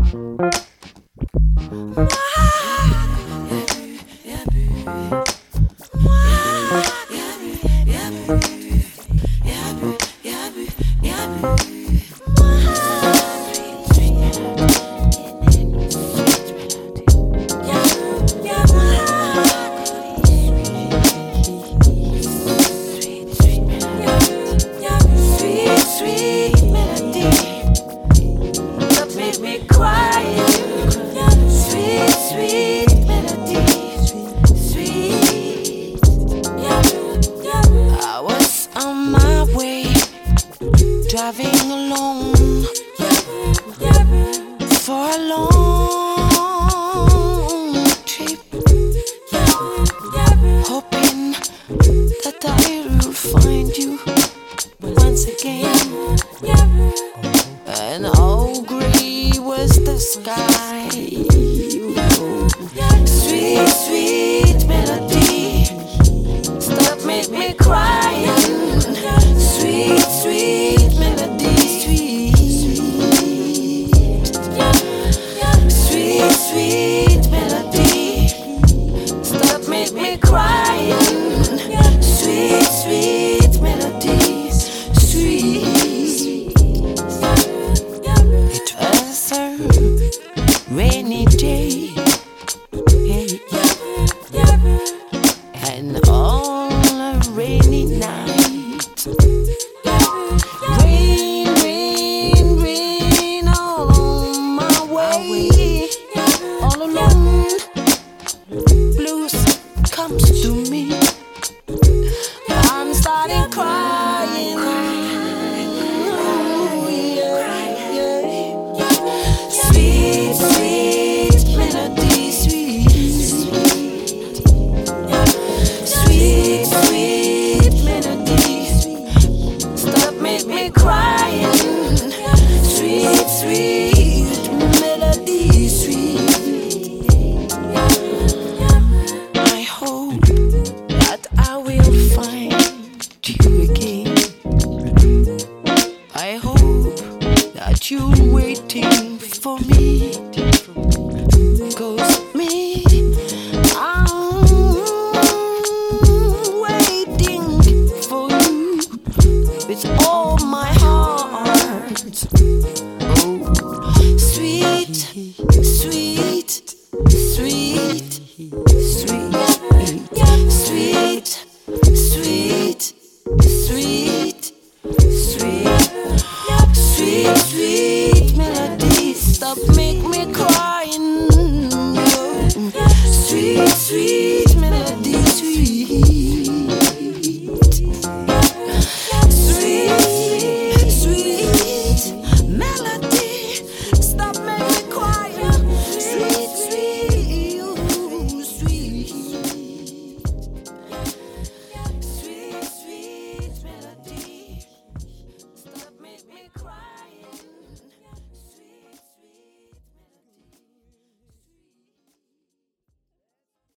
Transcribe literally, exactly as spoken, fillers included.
Driving alone for a long trip, hoping that I will find you once again. And how gray was the sky, sweet, sweet melody, stop, make me crying, sweet, sweet. Sweet melody, stop, make me crying. Sweet, sweet melodies, sweet. It was a rainy day, and on a rainy night, rain, rain, rain all on my way. All alone, blues comes to me. I'm starting crying. Oh, yeah, yeah. Sweet, sweet melody, sweet, sweet, sweet melody. Stop, make me crying. Sweet, sweet melody, sweet. I will find you again. I hope that you're waiting for me, 'cause me, I'm waiting for you with all my heart. Oh, sweet, sweet, sweet, sweet. Sweet, sweet, sweet, sweet, sweet, sweet melodies. Stop, make me crying. Sweet, sweet.